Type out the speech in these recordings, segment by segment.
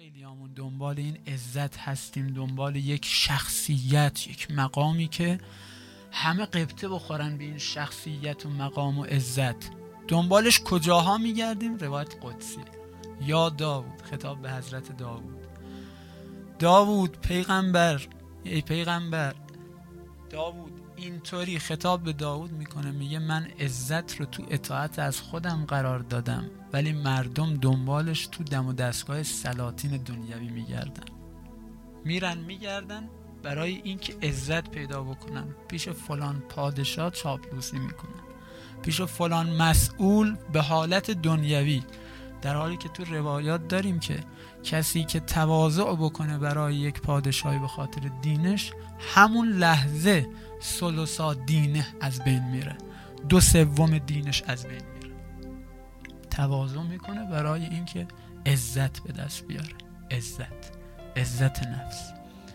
خیلیامون دنبال این عزت هستیم، دنبال یک شخصیت، یک مقامی که همه غبطه بخورن به این شخصیت و مقام و عزت. دنبالش کجاها میگردیم؟ روایت قدسی. یا داوود، خطاب به حضرت داوود پیغمبر، ای پیغمبر. داوود اینطوری خطاب به داوود میکنه، میگه من عزت رو تو اطاعت از خودم قرار دادم، ولی مردم دنبالش تو دم و دستگاه سلاطین دنیوی میگردن برای اینکه عزت پیدا بکنن. پیش فلان پادشاه چاپلوسی میکنن، پیش فلان مسئول به حالت دنیوی، در حالی که تو روایات داریم که کسی که تواضع بکنه برای یک پادشاهی به خاطر دینش، همون لحظه ثلثا دینه از بین میره، 2/3 دینش از بین میره. تواضع میکنه برای اینکه عزت به دست بیاره، عزت نفس.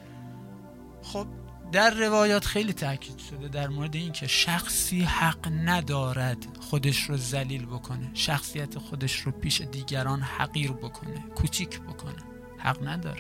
خب در روایات خیلی تاکید شده در مورد این که شخصی حق ندارد خودش رو ذلیل بکنه، شخصیت خودش رو پیش دیگران حقیر بکنه، کوچیک بکنه، حق نداره.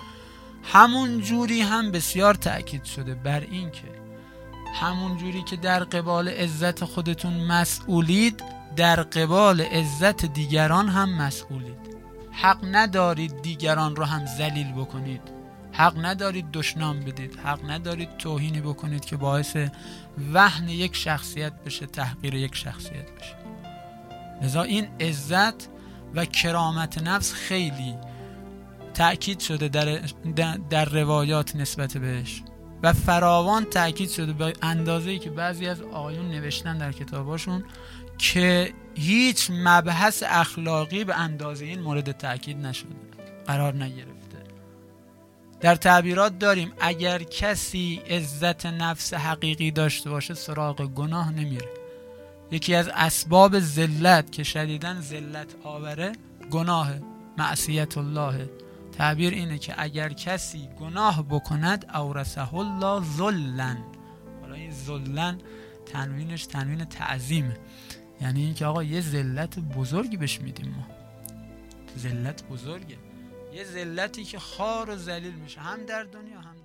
همون جوری هم بسیار تاکید شده بر این که همون جوری که در قبال عزت خودتون مسئولید، در قبال عزت دیگران هم مسئولید. حق ندارید دیگران رو هم ذلیل بکنید، حق ندارید دشنام بدید، حق ندارید توهینی بکنید که باعث وهن یک شخصیت بشه، تحقیر یک شخصیت بشه. لذا این عزت و کرامت نفس خیلی تأکید شده در روایات نسبت بهش و فراوان تأکید شده، به اندازه‌ای که بعضی از آقایون نوشتن در کتاباشون که هیچ مبحث اخلاقی به اندازه این مورد تأکید نشده، قرار نگرفته. در تعبیرات داریم اگر کسی عزت نفس حقیقی داشته باشه سراغ گناه نمیره. یکی از اسباب ذلت که شدیداً ذلت آوره گناه، معصیت الله. تعبیر اینه که اگر کسی گناه بکند اورثه الله ذلن. حالا این ذلن تنوینش تنوین تعظیمه، یعنی این که آقا یه ذلت بزرگی بهش میدیم ما، ذلت بزرگه، یه ذلتی که خوار و ذلیل میشه هم در دنیا هم